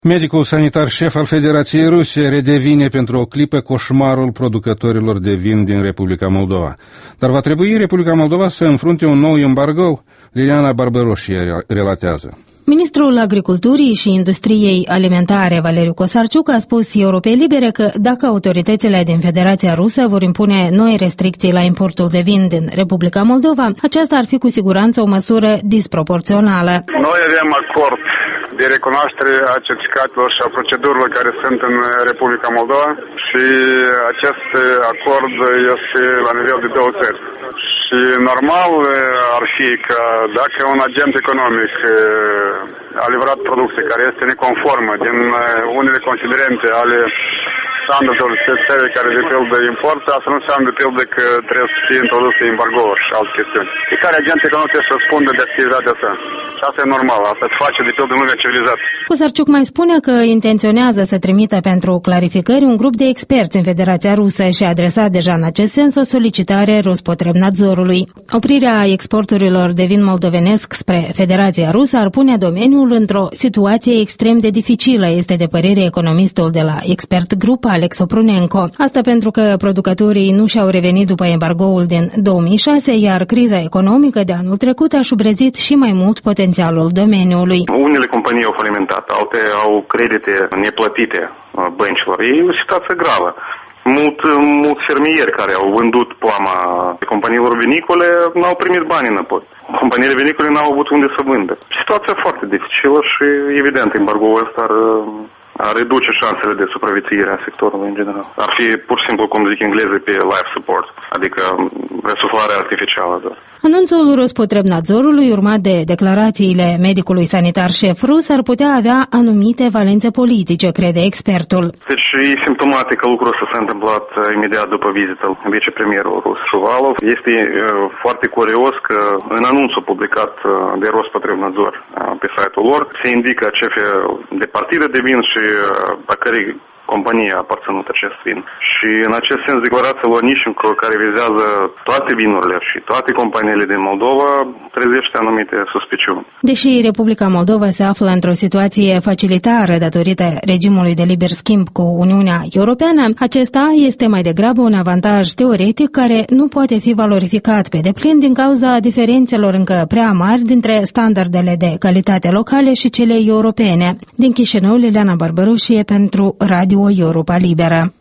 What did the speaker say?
Medicul sanitar șef al Federației Ruse redevine pentru o clipă coșmarul producătorilor de vin din Republica Moldova. Dar va trebui Republica Moldova să înfrunte un nou embargo? Liliana Barbăroșie relatează. Ministrul Agriculturii și Industriei Alimentare, Valeriu Cosarciuc, a spus Europei Libere că dacă autoritățile din Federația Rusă vor impune noi restricții la importul de vin din Republica Moldova, aceasta ar fi cu siguranță o măsură disproporțională. Noi avem acord de recunoaștere a certificatelor și a procedurilor care sunt în Republica Moldova și acest acord este la nivel de două țări. Și normal ar fi că dacă un agent economic a livrat producție care este neconformă din unele considerente ale standardelor țării care de pildă importă, asta nu înseamnă de pildă că trebuie să fie introduse embargo-uri și alte chestiuni. Fiecare agent economic trebuie să răspundă de activitatea sa. Și asta e normal, asta se face de pildă în lumea civilizată. Cosarciuc mai spune că intenționează să trimită pentru clarificări un grup de experți în Federația Rusă și a adresat deja în acest sens o solicitare Rospotrebnadzorului. Oprirea exporturilor de vin moldovenesc spre Federația Rusă ar pune domeniul într-o situație extrem de dificilă, este de părere economistul de la Expert Group, Alex Oprunenko. Asta pentru că producătorii nu și-au revenit după embargoul din 2006, iar criza economică de anul trecut a șubrezit și mai mult potențialul domeniului. Unele companii au falimentat, alte au credite neplătite băncilor. E o situație gravă. Mulți fermieri care au vândut poama companiilor vinicole n-au primit bani înapoi. Companiile vinicole n-au avut unde să vândă. Situația foarte dificilă și, evident, embargoul ăsta ar reduce șansele de supraviețuire a sectorului în general. Ar fi pur și simplu, cum zic englezii, pe life support, adică resuflare artificială. Da. Anunțul Rospotrebnadzorului, urmat de declarațiile medicului sanitar șef rus, ar putea avea anumite valențe politice, crede expertul. Deci e simptomatic că lucrul ăsta s-a întâmplat imediat după vizită vicepremierul rus Shuvalov. Este foarte curios că în anunțul publicat de Rospotrebnadzor pe site-ul lor se indică șefii de partide de vin și a cărei companie a aparținut acest vin. Și în acest sens declarația lui Onișenko, care vizează toate vinurile și toate companiile din Moldova, trezește anumite suspiciuni. Deși Republica Moldova se află într-o situație facilitară datorită regimului de liber schimb cu Uniunea Europeană, acesta este mai degrabă un avantaj teoretic care nu poate fi valorificat pe deplin din cauza diferențelor încă prea mari dintre standardele de calitate locale și cele europene. Din Chișinău, Liliana Barbăroșie pentru Radio Europa Liberă.